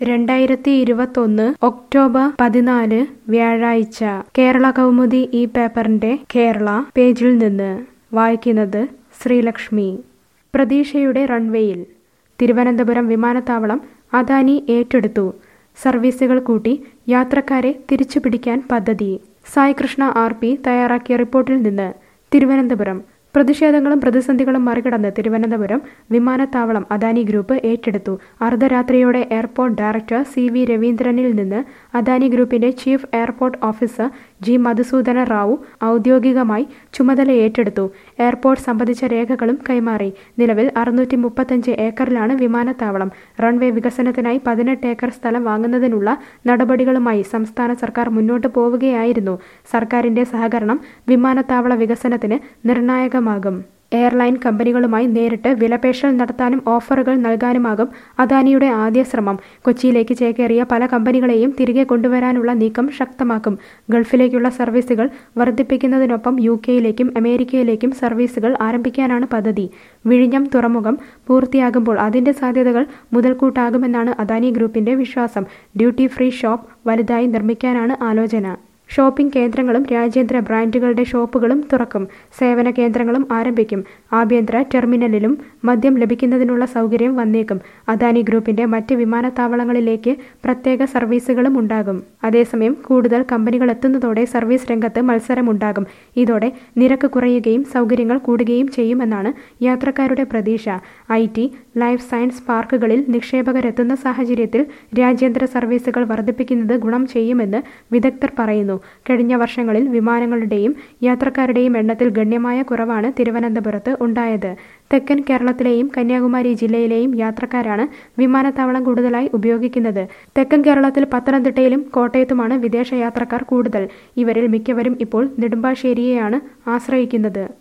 2021 October 14 വ്യാഴാഴ്ച കേരള കൗമുദി ഈ പേപ്പറിന്റെ കേരള പേജിൽ നിന്ന് വായിക്കുന്നത് ശ്രീലക്ഷ്മി. പ്രതീക്ഷയുടെ റൺവേയിൽ തിരുവനന്തപുരം വിമാനത്താവളം അദാനി ഏറ്റെടുത്തു. സർവീസുകൾ കൂട്ടി യാത്രക്കാരെ തിരിച്ചുപിടിക്കാൻ പദ്ധതി. സായ് കൃഷ്ണ RP തയ്യാറാക്കിയ റിപ്പോർട്ടിൽ നിന്ന് തിരുവനന്തപുരം. പ്രതിഷേധങ്ങളും പ്രതിസന്ധികളും മറികടന്ന് തിരുവനന്തപുരം വിമാനത്താവളം അദാനി ഗ്രൂപ്പ് ഏറ്റെടുത്തു. അർദ്ധരാത്രിയോടെ എയർപോർട്ട് ഡയറക്ടർ CV രവീന്ദ്രനിൽ നിന്ന് അദാനി ഗ്രൂപ്പിന്റെ chief airport officer G Madhusudana Rao ഔദ്യോഗികമായി ചുമതല ഏറ്റെടുത്തു. എയർപോർട്ട് സംബന്ധിച്ച രേഖകളും കൈമാറി. നിലവിൽ 635 ഏക്കറിലാണ് വിമാനത്താവളം. റൺവേ വികസനത്തിനായി 18 ഏക്കർ സ്ഥലം വാങ്ങുന്നതിനുള്ള നടപടികളുമായി സംസ്ഥാന സർക്കാർ മുന്നോട്ട് പോവുകയായിരുന്നു. സർക്കാരിന്റെ സഹകരണം വിമാനത്താവള വികസനത്തിന് നിർണായകമാകും. എയർലൈൻ കമ്പനികളുമായി നേരിട്ട് വിലപേശൽ നടത്താനും ഓഫറുകൾ നൽകാനുമാകും അദാനിയുടെ ആദ്യ ശ്രമം. കൊച്ചിയിലേക്ക് ചേക്കേറിയ പല കമ്പനികളെയും തിരികെ കൊണ്ടുവരാനുള്ള നീക്കം ശക്തമാക്കും. ഗൾഫിലേക്കുള്ള സർവീസുകൾ വർദ്ധിപ്പിക്കുന്നതിനൊപ്പം UK-യിലേക്കും അമേരിക്കയിലേക്കും സർവീസുകൾ ആരംഭിക്കാനാണ് പദ്ധതി. വിഴിഞ്ഞം തുറമുഖം പൂർത്തിയാകുമ്പോൾ അതിന്റെ സാധ്യതകൾ മുതൽക്കൂട്ടാകുമെന്നാണ് അദാനി ഗ്രൂപ്പിന്റെ വിശ്വാസം. ഡ്യൂട്ടി ഫ്രീ ഷോപ്പ് വലുതായി നിർമ്മിക്കാനാണ് ആലോചന. ഷോപ്പിംഗ് കേന്ദ്രങ്ങളും രാജ്യാന്തര ബ്രാൻഡുകളുടെ ഷോപ്പുകളും തുറക്കും. സേവന കേന്ദ്രങ്ങളും ആരംഭിക്കും. ആഭ്യന്തര ടെർമിനലിലും മദ്യം ലഭിക്കുന്നതിനുള്ള സൗകര്യം വന്നേക്കും. അദാനി ഗ്രൂപ്പിന്റെ മറ്റ് വിമാനത്താവളങ്ങളിലേക്ക് പ്രത്യേക സർവീസുകളും ഉണ്ടാകും. അതേസമയം കൂടുതൽ കമ്പനികൾ എത്തുന്നതോടെ സർവീസ് രംഗത്ത് മത്സരമുണ്ടാകും. ഇതോടെ നിരക്ക് കുറയുകയും സൗകര്യങ്ങൾ കൂടുകയും ചെയ്യുമെന്നാണ് യാത്രക്കാരുടെ പ്രതീക്ഷ. IT, ലൈഫ് സയൻസ് പാർക്കുകളിൽ നിക്ഷേപകരെത്തുന്ന സാഹചര്യത്തിൽ രാജ്യാന്തര സർവീസുകൾ വർദ്ധിപ്പിക്കുന്നത് ഗുണം ചെയ്യുമെന്ന് വിദഗ്ധർ പറയുന്നു. കഴിഞ്ഞ വർഷങ്ങളിൽ വിമാനങ്ങളുടെയും യാത്രക്കാരുടെയും എണ്ണത്തിൽ ഗണ്യമായ കുറവാണ് തിരുവനന്തപുരത്ത് ഉണ്ടായത്. തെക്കൻ കേരളത്തിലെയും കന്യാകുമാരി ജില്ലയിലെയും യാത്രക്കാരാണ് വിമാനത്താവളം കൂടുതലായി ഉപയോഗിക്കുന്നത്. തെക്കൻ കേരളത്തിൽ പത്തനംതിട്ടയിലും കോട്ടയത്തുമാണ് വിദേശ യാത്രക്കാർ കൂടുതൽ. ഇവരിൽ മിക്കവരും ഇപ്പോൾ നെടുമ്പാശ്ശേരിയെയാണ് ആശ്രയിക്കുന്നത്.